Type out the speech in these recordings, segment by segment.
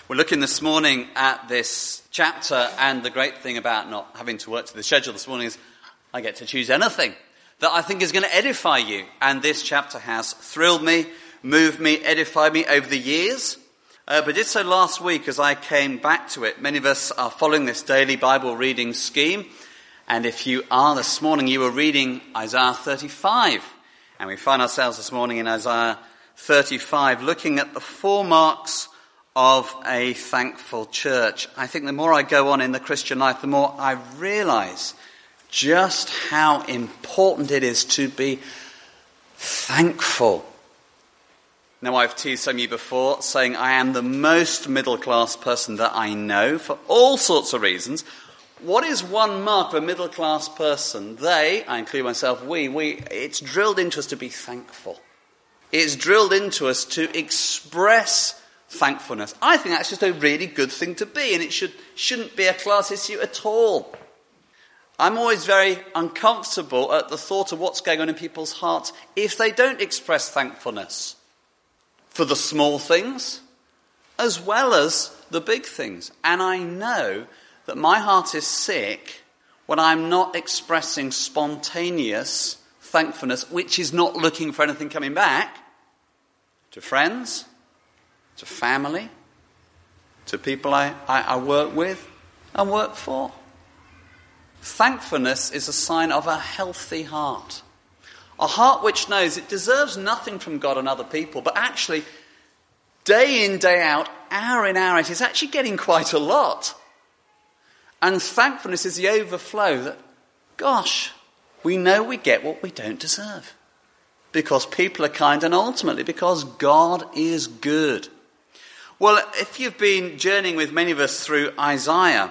We're looking this morning at this chapter, and the great thing about not having to work to the schedule this morning is I get to choose anything that I think is going to edify you. And this chapter has thrilled me, moved me, edified me over the years. But did so last week as I came back to it. Many of us are following this daily Bible reading scheme. And if you are this morning, you were reading Isaiah 35. And we find ourselves this morning in Isaiah 35 looking at the 4 marks of a thankful church. I think the more I go on in the Christian life, the more I realise just how important it is to be thankful. Now, I've teased some of you before saying I am the most middle-class person that I know for all sorts of reasons. What is one mark of a middle-class person? I include myself, it's drilled into us to be thankful. It's drilled into us to express thankfulness. I think that's just a really good thing to be, and it shouldn't be a class issue at all. I'm always very uncomfortable at the thought of what's going on in people's hearts if they don't express thankfulness for the small things as well as the big things. And I know that my heart is sick when I'm not expressing spontaneous thankfulness, which is not looking for anything coming back, to friends, to family, to people I work with and work for. Thankfulness is a sign of a healthy heart. A heart which knows it deserves nothing from God and other people, but actually, day in, day out, hour in, hour out, it's actually getting quite a lot. And thankfulness is the overflow that, gosh, we know we get what we don't deserve. Because people are kind, and ultimately because God is good. Well, if you've been journeying with many of us through Isaiah,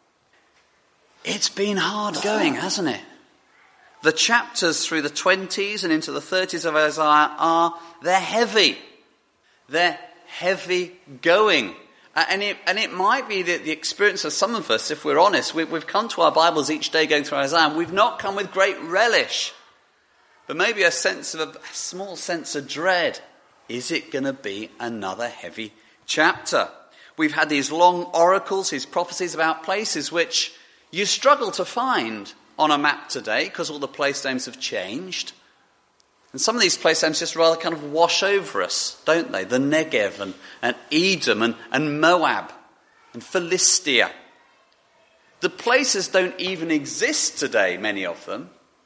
it's been hard going, hasn't it? The chapters through the 20s and into the 30s of Isaiah they're heavy. They're heavy going. And it might be that the experience of some of us, if we're honest, we've come to our Bibles each day going through Isaiah, and we've not come with great relish, but maybe a small sense of dread. Is it going to be another heavy chapter? We've had these long oracles, these prophecies about places which you struggle to find on a map today because all the place names have changed. And some of these place names just rather kind of wash over us, don't they? The Negev and Edom and Moab and Philistia. The places don't even exist today, many of them.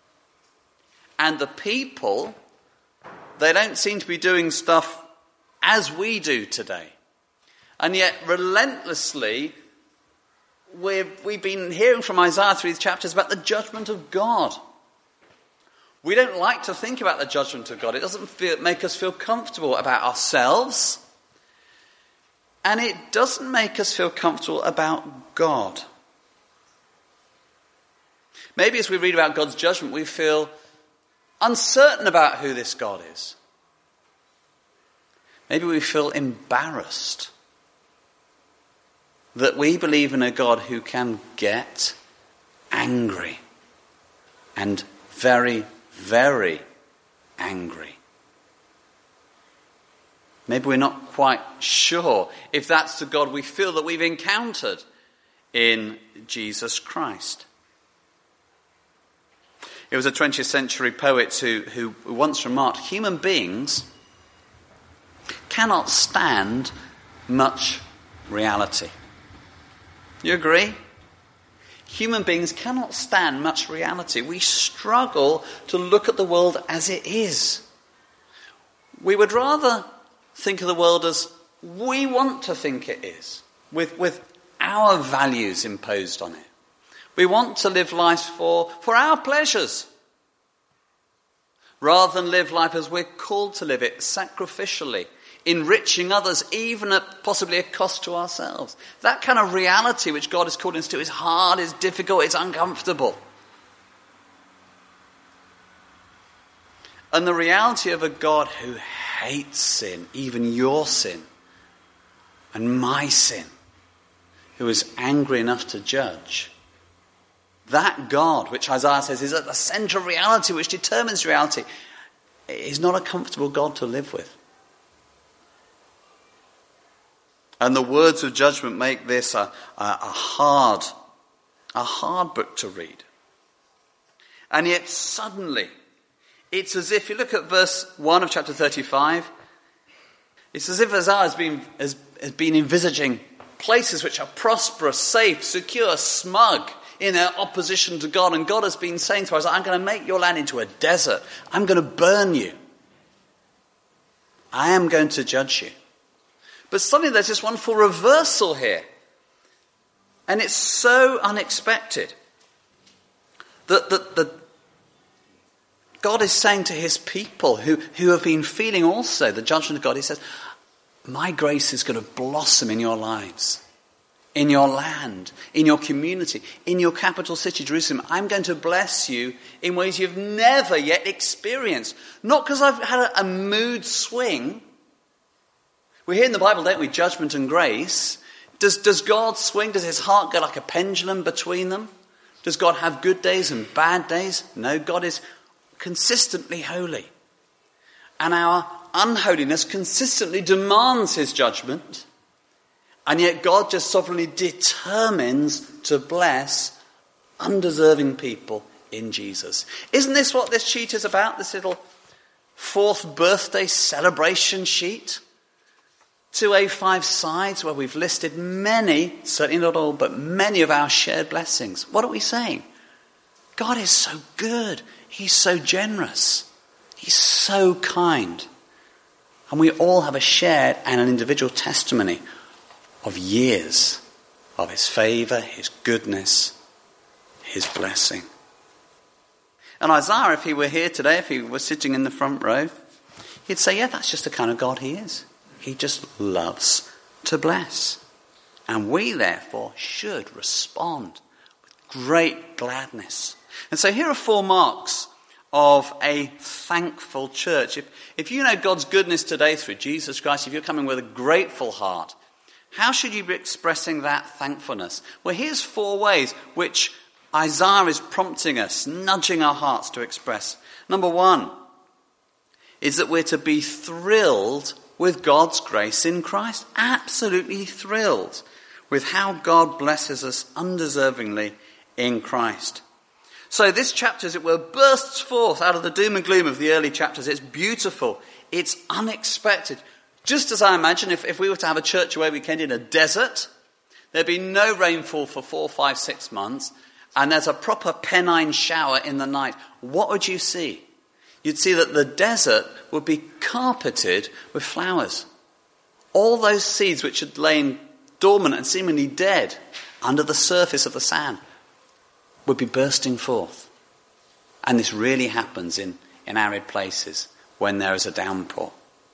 And the people, they don't seem to be doing stuff as we do today. And yet, relentlessly, we've been hearing from Isaiah through these chapters about the judgment of God. We don't like to think about the judgment of God. It doesn't make us feel comfortable about ourselves. And it doesn't make us feel comfortable about God. Maybe as we read about God's judgment, we feel uncertain about who this God is. Maybe we feel embarrassed that we believe in a God who can get angry, and very, very angry. Maybe we're not quite sure if that's the God we feel that we've encountered in Jesus Christ. It was a 20th century poet who once remarked, human beings cannot stand much reality. You agree? Human beings cannot stand much reality. We struggle to look at the world as it is. We would rather think of the world as we want to think it is, with our values imposed on it. We want to live life for our pleasures, rather than live life as we're called to live it, sacrificially, enriching others, even at possibly a cost to ourselves. That kind of reality which God has called us to is hard, is difficult, it's uncomfortable. And the reality of a God who hates sin, even your sin, and my sin, who is angry enough to judge, that God, which Isaiah says is at the centre of reality, which determines reality, is not a comfortable God to live with. And the words of judgment make this a hard book to read. And yet suddenly, it's as if, you look at verse 1 of chapter 35, it's as if Isaiah has been envisaging places which are prosperous, safe, secure, smug in their opposition to God. And God has been saying to Isaiah, I'm going to make your land into a desert. I'm going to burn you. I am going to judge you. But suddenly there's this wonderful reversal here. And it's so unexpected that God is saying to his people who have been feeling also the judgment of God, he says, my grace is going to blossom in your lives, in your land, in your community, in your capital city, Jerusalem. I'm going to bless you in ways you've never yet experienced. Not because I've had a mood swing. We hear in the Bible, don't we, judgment and grace. Does God swing? Does his heart go like a pendulum between them? Does God have good days and bad days? No, God is consistently holy. And our unholiness consistently demands his judgment. And yet God just sovereignly determines to bless undeserving people in Jesus. Isn't this what this sheet is about? This little 4th birthday celebration sheet? 2 A5 sides where we've listed many, certainly not all, but many of our shared blessings. What are we saying? God is so good. He's so generous. He's so kind. And we all have a shared and an individual testimony of years of his favour, his goodness, his blessing. And Isaiah, if he were here today, if he were sitting in the front row, he'd say, yeah, that's just the kind of God he is. He just loves to bless. And we, therefore, should respond with great gladness. And so here are 4 marks of a thankful church. If you know God's goodness today through Jesus Christ, if you're coming with a grateful heart, how should you be expressing that thankfulness? Well, here's 4 ways which Isaiah is prompting us, nudging our hearts to express. Number 1 is that we're to be thrilled with God's grace in Christ. Absolutely thrilled with how God blesses us undeservingly in Christ. So this chapter, as it were, bursts forth out of the doom and gloom of the early chapters. It's beautiful. It's unexpected. Just as I imagine if we were to have a church away weekend in a desert, there'd be no rainfall for 4, 5, 6 months, and there's a proper Pennine shower in the night. What would you see? You'd see that the desert would be carpeted with flowers. All those seeds which had lain dormant and seemingly dead under the surface of the sand would be bursting forth. And this really happens in arid places when there is a downpour.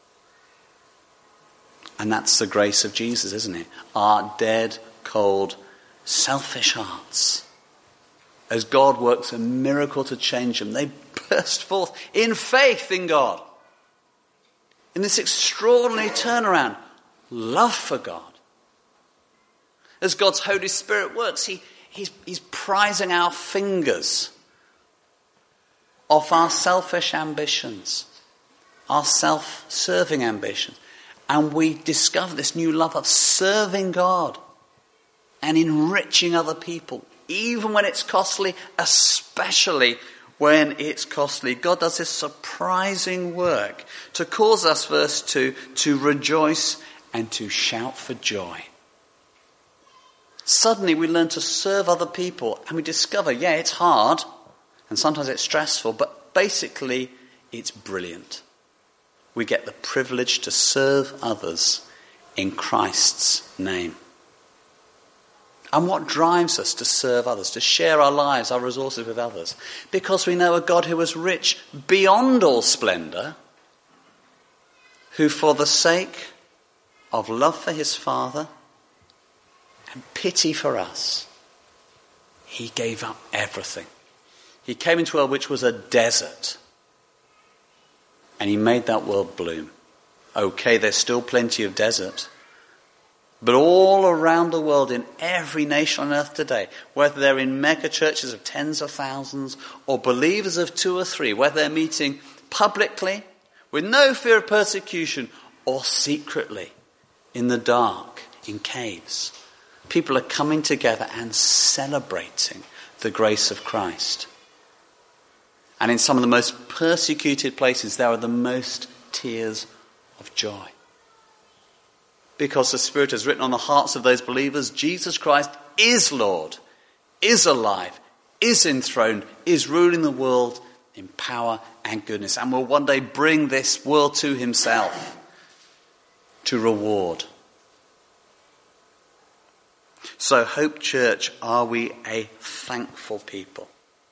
And that's the grace of Jesus, isn't it? Our dead, cold, selfish hearts. As God works a miracle to change them, they burst forth in faith in God. In this extraordinary turnaround, love for God. As God's Holy Spirit works, He's prizing our fingers off our selfish ambitions, our self-serving ambitions. And we discover this new love of serving God and enriching other people, even when it's costly, especially when it's costly. God does this surprising work to cause us, verse 2, to rejoice and to shout for joy. Suddenly we learn to serve other people and we discover, yeah, it's hard and sometimes it's stressful, but basically it's brilliant. We get the privilege to serve others in Christ's name. And what drives us to serve others, to share our lives, our resources with others? Because we know a God who is rich beyond all splendour, who for the sake of love for his Father and pity for us, he gave up everything. He came into a world which was a desert, and he made that world bloom. Okay, there's still plenty of desert, but all around the world, in every nation on earth today, whether they're in mega churches of tens of thousands or believers of 2 or 3, whether they're meeting publicly with no fear of persecution or secretly in the dark, in caves. People are coming together and celebrating the grace of Christ. And in some of the most persecuted places, there are the most tears of joy. Because the Spirit has written on the hearts of those believers, Jesus Christ is Lord, is alive, is enthroned, is ruling the world in power and goodness, and will one day bring this world to himself to reward. So, Hope Church, are we a thankful people?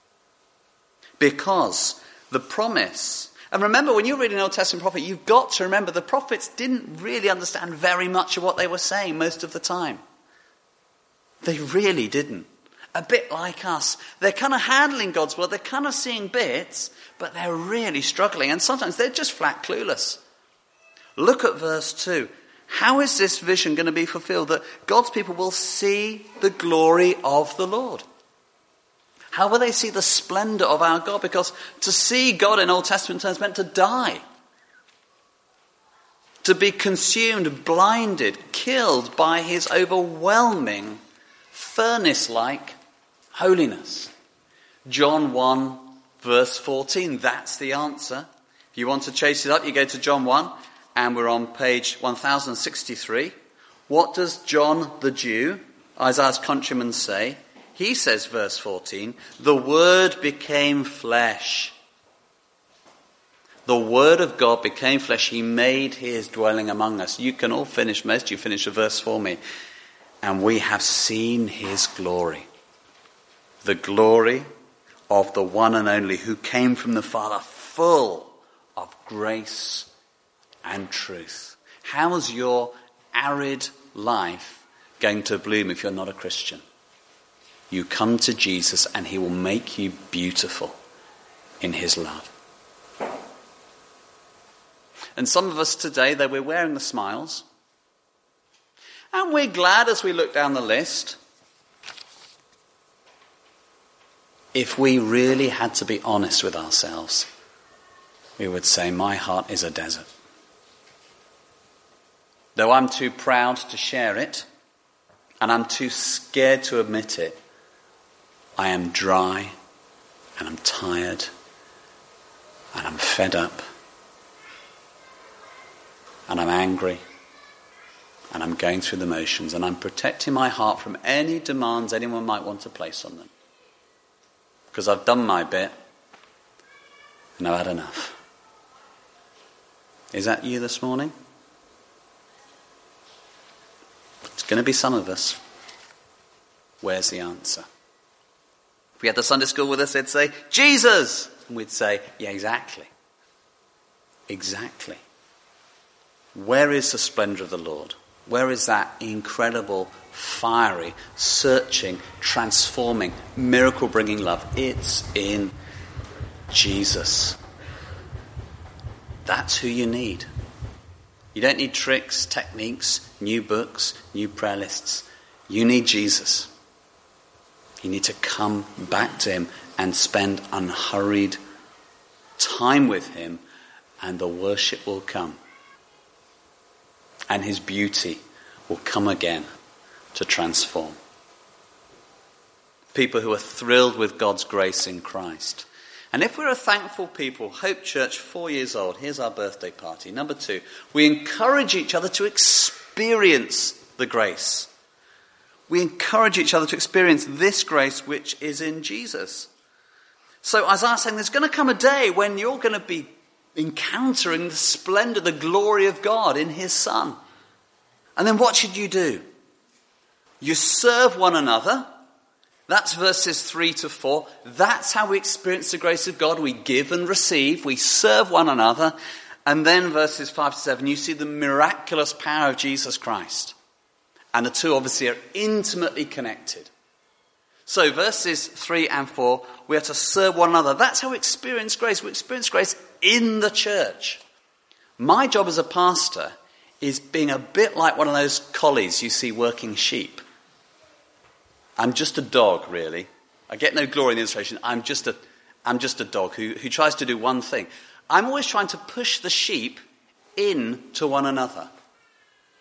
Because the promise, and remember, when you're reading an Old Testament prophet, you've got to remember the prophets didn't really understand very much of what they were saying most of the time. They really didn't. A bit like us. They're kind of handling God's word, they're kind of seeing bits, but they're really struggling, and sometimes they're just flat clueless. Look at verse 2. How is this vision going to be fulfilled? That God's people will see the glory of the Lord. How will they see the splendor of our God? Because to see God in Old Testament terms meant to die. To be consumed, blinded, killed by his overwhelming, furnace-like holiness. John 1, verse 14, that's the answer. If you want to chase it up, you go to John 1, and we're on page 1063. What does John the Jew, Isaiah's countryman, say? He says, verse 14, the Word became flesh. The Word of God became flesh. He made his dwelling among us. You can all finish, most of you finish the verse for me. And we have seen his glory. The glory of the one and only who came from the Father, full of grace and truth. How is your arid life going to bloom if you're not a Christian? You come to Jesus and he will make you beautiful in his love. And some of us today, though we're wearing the smiles, and we're glad as we look down the list, if we really had to be honest with ourselves, we would say, my heart is a desert. Though I'm too proud to share it, and I'm too scared to admit it, I am dry, and I'm tired, and I'm fed up, and I'm angry, and I'm going through the motions, and I'm protecting my heart from any demands anyone might want to place on them. Because I've done my bit, and I've had enough. Is that you this morning? It's going to be some of us. Where's the answer? If we had the Sunday school with us, they'd say, Jesus! And we'd say, yeah, exactly. Exactly. Where is the splendor of the Lord? Where is that incredible, fiery, searching, transforming, miracle-bringing love? It's in Jesus. That's who you need. You don't need tricks, techniques, new books, new prayer lists. You need Jesus. You need to come back to him and spend unhurried time with him, and the worship will come. And his beauty will come again to transform. People who are thrilled with God's grace in Christ. And if we're a thankful people, Hope Church, 4 years old, here's our birthday party. Number 2, we encourage each other to experience the grace. We encourage each other to experience this grace which is in Jesus. So Isaiah's saying there's going to come a day when you're going to be encountering the splendor, the glory of God in his Son. And then what should you do? You serve one another. That's verses 3 to 4. That's how we experience the grace of God. We give and receive. We serve one another. And then verses 5 to 7, you see the miraculous power of Jesus Christ. And the two obviously are intimately connected. So verses 3 and 4, we are to serve one another. That's how we experience grace. We experience grace in the church. My job as a pastor is being a bit like one of those collies you see working sheep. I'm just a dog, really. I get no glory in the illustration. I'm just a dog who tries to do one thing. I'm always trying to push the sheep in to one another.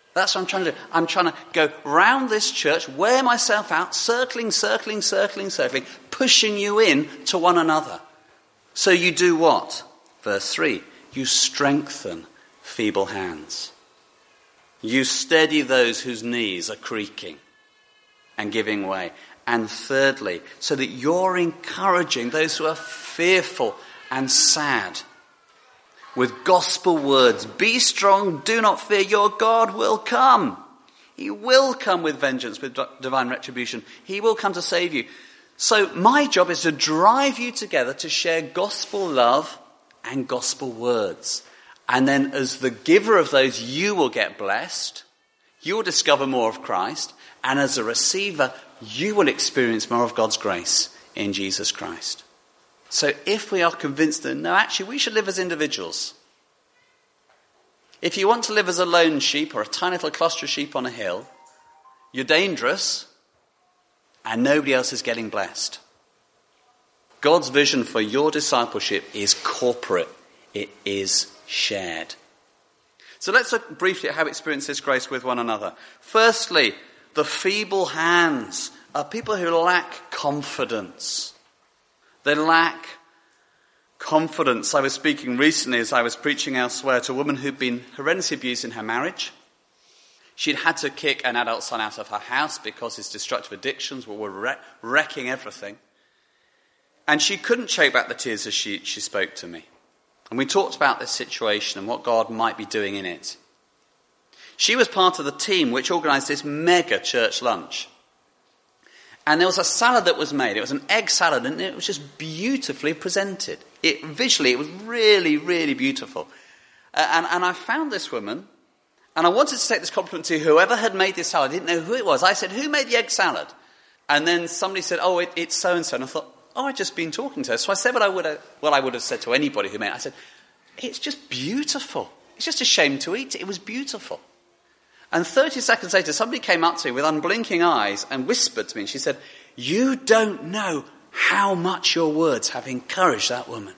That's what I'm trying to do. I'm trying to go round this church, wear myself out, circling, pushing you in to one another. So you do what? Verse 3, you strengthen feeble hands. You steady those whose knees are creaking and giving way. And thirdly, so that you're encouraging those who are fearful and sad with gospel words. Be strong, do not fear, your God will come. He will come with vengeance, with divine retribution. He will come to save you. So my job is to drive you together to share gospel love and gospel words. And then as the giver of those, you will get blessed. You will discover more of Christ. And as a receiver, you will experience more of God's grace in Jesus Christ. So if we are convinced that, no, actually, we should live as individuals. If you want to live as a lone sheep or a tiny little cluster of sheep on a hill, you're dangerous and nobody else is getting blessed. God's vision for your discipleship is corporate. It is shared. So let's look briefly at how we experience this grace with one another. Firstly, the feeble hands are people who lack confidence. They lack confidence. I was speaking recently as I was preaching elsewhere to a woman who'd been horrendously abused in her marriage. She'd had to kick an adult son out of her house because his destructive addictions were wrecking everything. And she couldn't choke back the tears as she spoke to me. And we talked about this situation and what God might be doing in it. She was part of the team which organised this mega church lunch. And there was a salad that was made. It was an egg salad and it was just beautifully presented. Visually, it was really, really beautiful. And I found this woman, and I wanted to take this compliment to whoever had made this salad. I didn't know who it was. I said, who made the egg salad? And then somebody said, oh, it's so-and-so. And I thought, oh, I'd just been talking to her. So I said what I would have said to anybody who made it. I said, it's just beautiful. It's just a shame to eat it. It was beautiful. And 30 seconds later, somebody came up to me with unblinking eyes and whispered to me. And she said, you don't know how much your words have encouraged that woman.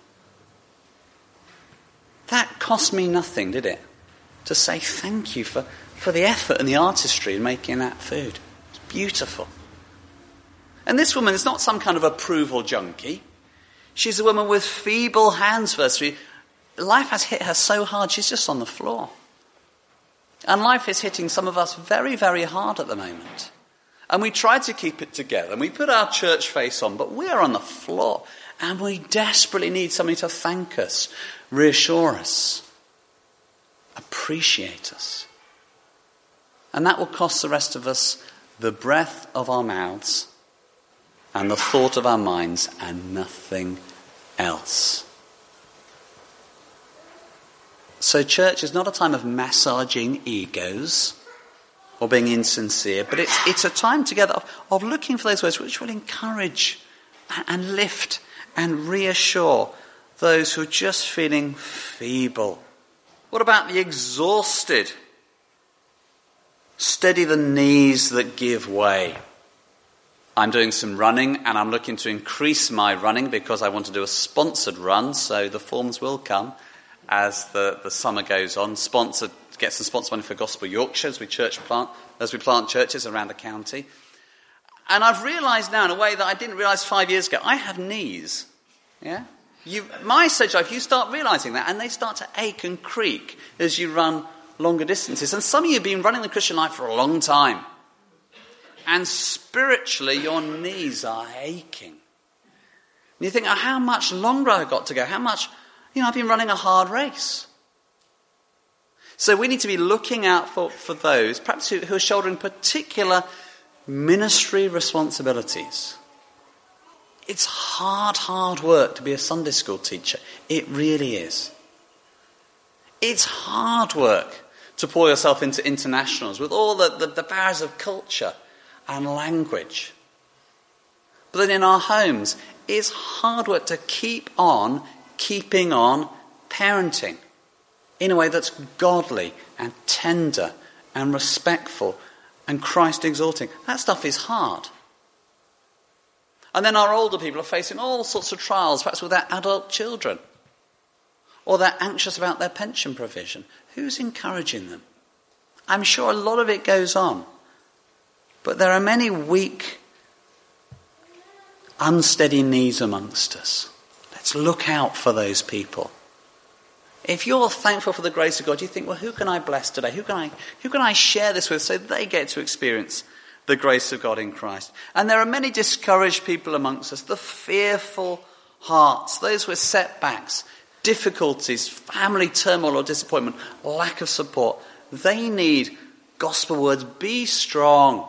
That cost me nothing, did it? To say thank you for the effort and the artistry in making that food. It's beautiful. And this woman is not some kind of approval junkie. She's a woman with feeble hands, firstly. Life has hit her so hard, she's just on the floor. And life is hitting some of us very, very hard at the moment. And we try to keep it together, and we put our church face on, but we're on the floor. And we desperately need somebody to thank us, reassure us, appreciate us. And that will cost the rest of us the breath of our mouths and the thought of our minds and nothing else. So church is not a time of massaging egos or being insincere, but it's a time together of looking for those words which will encourage and lift and reassure those who are just feeling feeble. What about the exhausted? Steady the knees that give way. I'm doing some running and I'm looking to increase my running because I want to do a sponsored run, so the forms will come as the summer goes on. Get some sponsor money for Gospel Yorkshire as we plant churches around the county. And I've realised now in a way that I didn't realise 5 years ago, I have knees. Yeah? My stage life, you start realising that, and they start to ache and creak as you run longer distances. And some of you have been running the Christian life for a long time. And spiritually, your knees are aching. And you think, oh, how much longer I've got to go? How much, I've been running a hard race. So we need to be looking out for those, perhaps who are shouldering particular ministry responsibilities. It's hard work to be a Sunday school teacher. It really is. It's hard work to pour yourself into internationals with all the barriers of culture and language. But then in our homes, it's hard work to keep on keeping on parenting in a way that's godly and tender and respectful and Christ-exalting. That stuff is hard. And then our older people are facing all sorts of trials, perhaps with their adult children. Or they're anxious about their pension provision. Who's encouraging them? I'm sure a lot of it goes on. But there are many weak, unsteady knees amongst us. Let's look out for those people. If you're thankful for the grace of God, you think, well, who can I bless today? Who can I share this with so they get to experience the grace of God in Christ? And there are many discouraged people amongst us, the fearful hearts, those with setbacks, difficulties, family turmoil or disappointment, lack of support. They need gospel words. Be strong.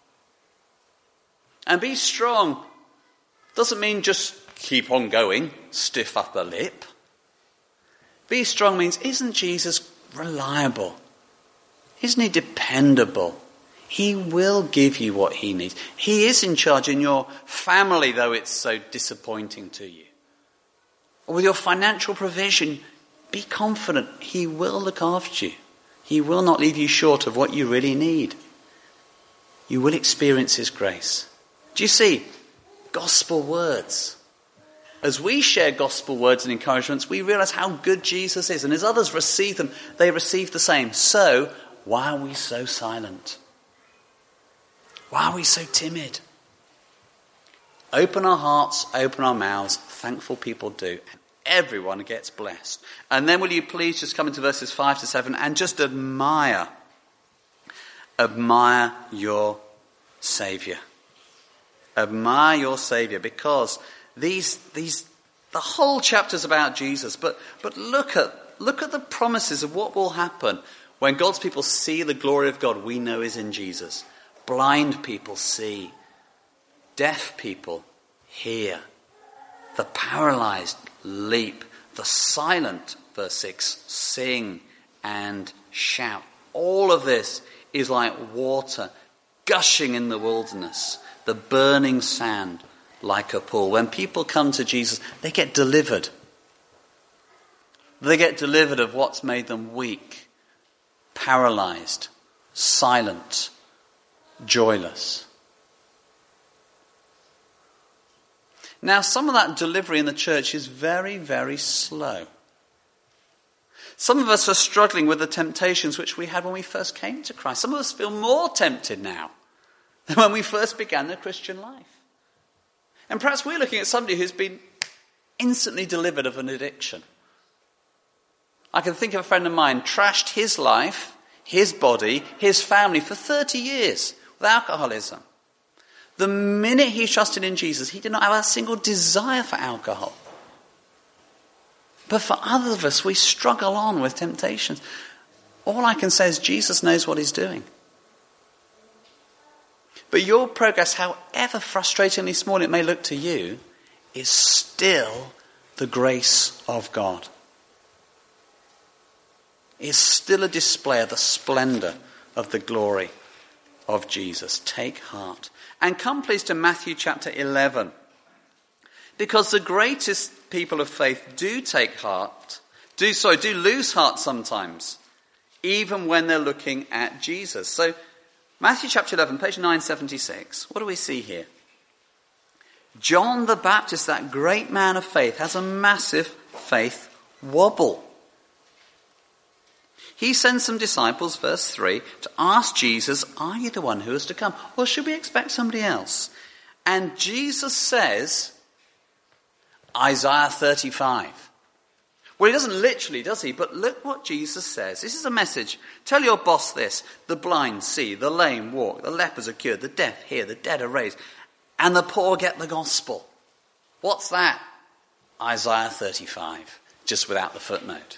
And be strong doesn't mean just keep on going, stiff upper lip. Be strong means, isn't Jesus reliable? Isn't he dependable? He will give you what he needs. He is in charge in your family, though it's so disappointing to you. Or with your financial provision, be confident he will look after you. He will not leave you short of what you really need. You will experience his grace. Do you see? Gospel words. As we share gospel words and encouragements, we realize how good Jesus is. And as others receive them, they receive the same. So, why are we so silent? Why are we so timid? Open our hearts, open our mouths. Thankful people do. And everyone gets blessed. And then will you please just come into verses 5 to 7 and just admire your Saviour. Admire your Saviour, because the whole chapter's about Jesus, but look at the promises of what will happen when God's people see the glory of God we know is in Jesus. Blind people see, deaf people hear, the paralyzed leap, the silent, verse 6, sing and shout. All of this is like water gushing in the wilderness, the burning sand like a pool. When people come to Jesus, they get delivered. They get delivered of what's made them weak, paralyzed, silent, joyless. Now, some of that delivery in the church is very, very slow. Some of us are struggling with the temptations which we had when we first came to Christ. Some of us feel more tempted now than when we first began the Christian life. And perhaps we're looking at somebody who's been instantly delivered of an addiction. I can think of a friend of mine, trashed his life, his body, his family for 30 years with alcoholism. The minute he trusted in Jesus, he did not have a single desire for alcohol. But for others of us, we struggle on with temptations. All I can say is Jesus knows what he's doing. But your progress, however frustratingly small it may look to you, is still the grace of God. It's still a display of the splendor of the glory of Jesus. Take heart. And come please to Matthew chapter 11. Because the greatest people of faith do take heart, do lose heart sometimes, even when they're looking at Jesus. So Matthew chapter 11, page 976. What do we see here? John the Baptist, that great man of faith, has a massive faith wobble. He sends some disciples, verse 3, to ask Jesus, are you the one who is to come? Or should we expect somebody else? And Jesus says, Isaiah 35. Well, he doesn't literally, does he? But look what Jesus says. This is a message. Tell your boss this. The blind see, the lame walk, the lepers are cured, the deaf hear, the dead are raised, and the poor get the gospel. What's that? Isaiah 35, just without the footnote.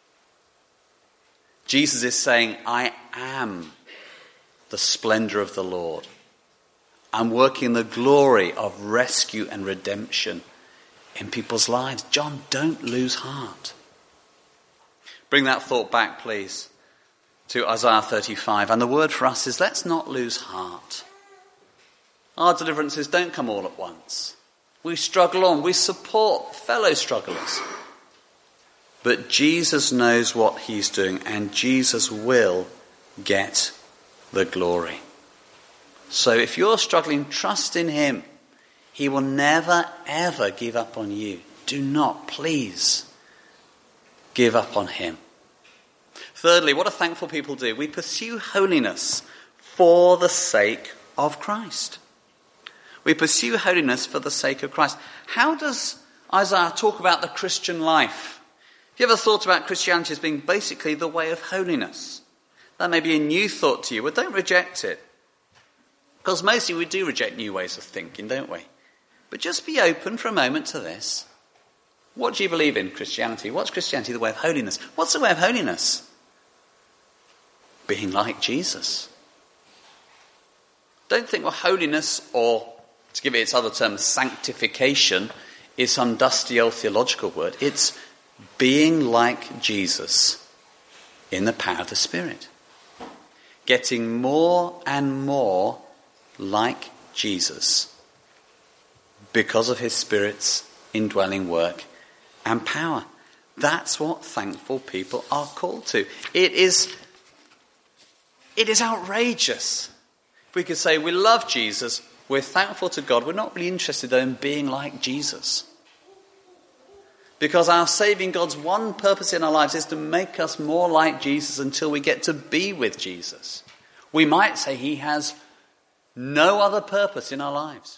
Jesus is saying, I am the splendor of the Lord. I'm working the glory of rescue and redemption in people's lives. John, don't lose heart. Bring that thought back, please, to Isaiah 35. And the word for us is, let's not lose heart. Our deliverances don't come all at once. We struggle on. We support fellow strugglers. But Jesus knows what he's doing, and Jesus will get the glory. So if you're struggling, trust in him. He will never, ever give up on you. Do not, please, give up on him. Thirdly, what do thankful people do? We pursue holiness for the sake of Christ. We pursue holiness for the sake of Christ. How does Isaiah talk about the Christian life? Have you ever thought about Christianity as being basically the way of holiness? That may be a new thought to you, but don't reject it. Because mostly we do reject new ways of thinking, don't we? But just be open for a moment to this. What do you believe in Christianity? What's Christianity? The way of holiness. What's the way of holiness? Being like Jesus. Don't think, well, holiness, or to give it its other term, sanctification, is some dusty old theological word. It's being like Jesus in the power of the Spirit. Getting more and more like Jesus because of his Spirit's indwelling work and power. That's what thankful people are called to. It is outrageous. If we could say we love Jesus, we're thankful to God, we're not really interested in being like Jesus. Because our saving God's one purpose in our lives is to make us more like Jesus until we get to be with Jesus. We might say he has no other purpose in our lives.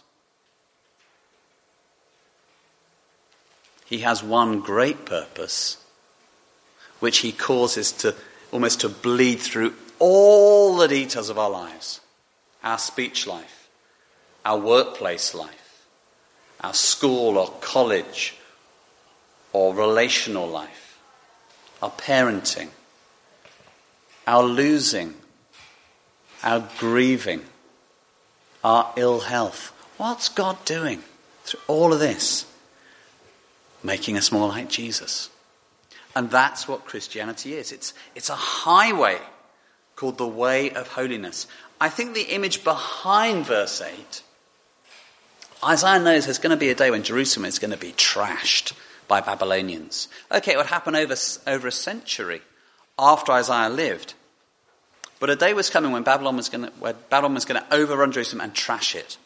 He has one great purpose, which he causes to almost to bleed through all the details of our lives. Our speech life, our workplace life, our school or college or relational life, our parenting, our losing, our grieving, our ill health. What's God doing through all of this? Making us more like Jesus. And that's what Christianity is. It's a highway called the way of holiness. I think the image behind verse 8, Isaiah knows there's going to be a day when Jerusalem is going to be trashed by Babylonians. Okay, it would happen over a century after Isaiah lived. But a day was coming when Babylon was going to overrun Jerusalem and trash it.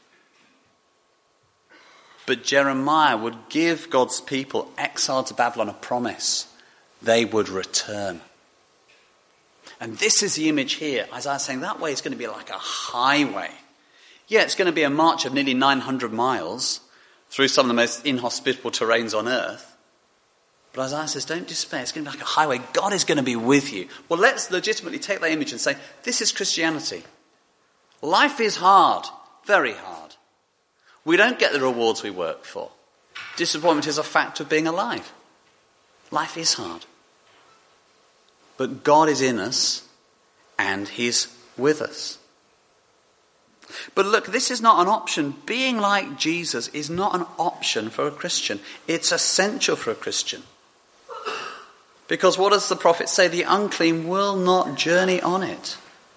But Jeremiah would give God's people exiled to Babylon a promise. They would return. And this is the image here. Isaiah's saying that way is going to be like a highway. Yeah, it's going to be a march of nearly 900 miles through some of the most inhospitable terrains on earth. But Isaiah says, don't despair. It's going to be like a highway. God is going to be with you. Well, let's legitimately take that image and say, this is Christianity. Life is hard, very hard. We don't get the rewards we work for. Disappointment is a fact of being alive. Life is hard. But God is in us and he's with us. But look, this is not an option. Being like Jesus is not an option for a Christian. It's essential for a Christian. Because what does the prophet say? The unclean will not journey on it.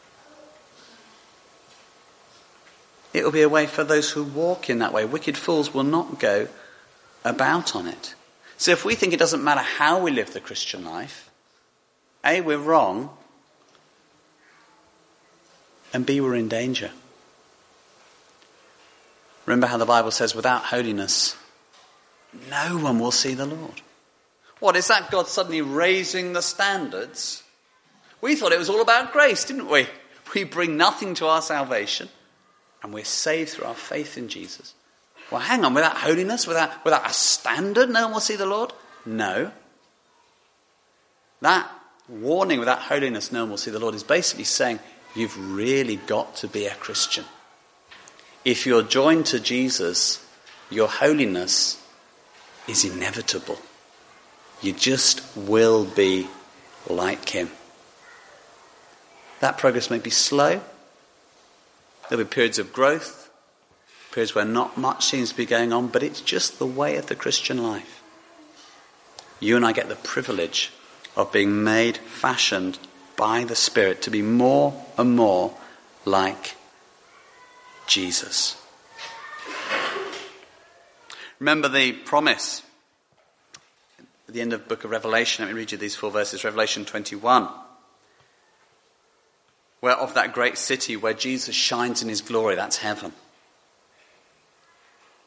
It will be a way for those who walk in that way. Wicked fools will not go about on it. So if we think it doesn't matter how we live the Christian life, A, we're wrong, and B, we're in danger. Remember how the Bible says, without holiness, no one will see the Lord. What, is that God suddenly raising the standards? We thought it was all about grace, didn't we? We bring nothing to our salvation, and we're saved through our faith in Jesus. Well, hang on, without holiness, without a standard, no one will see the Lord? No. That warning, without holiness, no one will see the Lord, is basically saying, you've really got to be a Christian. If you're joined to Jesus, your holiness is inevitable. You just will be like him. That progress may be slow. There'll be periods of growth, periods where not much seems to be going on, but it's just the way of the Christian life. You and I get the privilege of being made, fashioned by the Spirit to be more and more like Jesus. Remember the promise at the end of the book of Revelation. Let me read you these 4 verses. Revelation 21. Where of that great city where Jesus shines in his glory, that's heaven.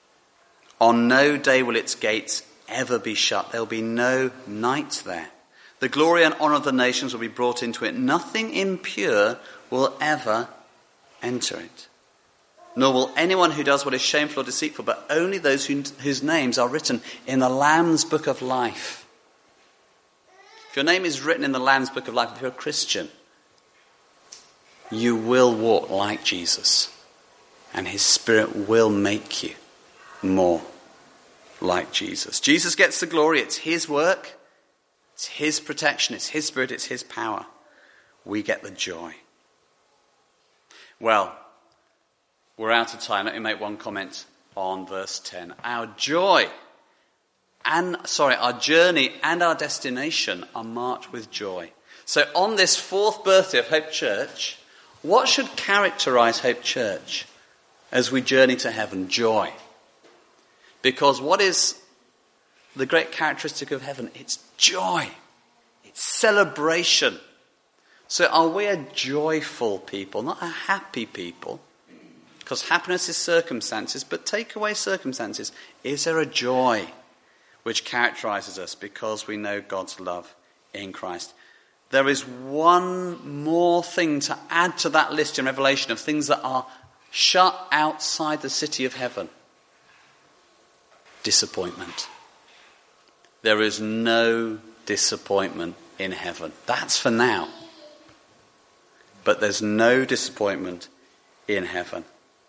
On no day will its gates ever be shut. There will be no night there. The glory and honor of the nations will be brought into it. Nothing impure will ever enter it. Nor will anyone who does what is shameful or deceitful, but only those whose names are written in the Lamb's book of life. If your name is written in the Lamb's book of life, if you're a Christian, you will walk like Jesus. And his Spirit will make you more like Jesus. Jesus gets the glory. It's his work. It's his protection. It's his Spirit. It's his power. We get the joy. Well, we're out of time. Let me make one comment on verse 10. Our journey and our destination are marked with joy. So on this 4th birthday of Hope Church, what should characterize Hope Church as we journey to heaven? Joy. Because what is the great characteristic of heaven? It's joy. It's celebration. So are we a joyful people, not a happy people? Because happiness is circumstances, but take away circumstances. Is there a joy which characterizes us because we know God's love in Christ? There is one more thing to add to that list in Revelation of things that are shut outside the city of heaven. Disappointment. There is no disappointment in heaven. That's for now. But there's no disappointment in heaven.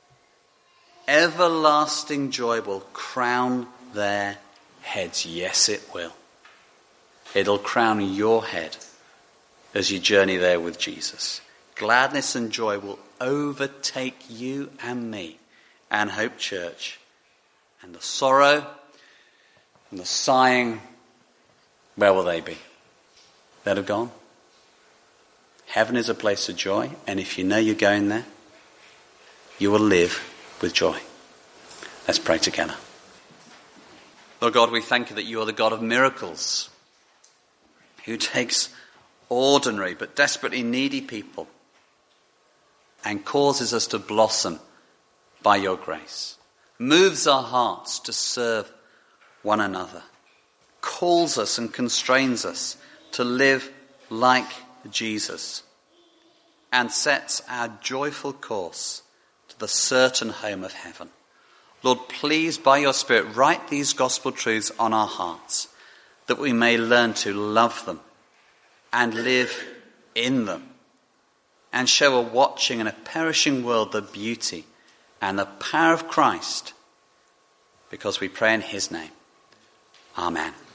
Everlasting joy will crown their heads. Yes, it will. It'll crown your head as you journey there with Jesus. Gladness and joy will overtake you and me and Hope Church. And the sorrow and the sighing, where will they be? They'll have gone. Heaven is a place of joy, and if you know you're going there, you will live with joy. Let's pray together. Lord God, we thank you that you are the God of miracles, who takes ordinary but desperately needy people and causes us to blossom by your grace, moves our hearts to serve one another, calls us and constrains us to live like Jesus, and sets our joyful course to the certain home of heaven. Lord, please, by your Spirit, write these gospel truths on our hearts, that we may learn to love them and live in them, and show a watching and a perishing world the beauty and the power of Christ, because we pray in his name. Amen.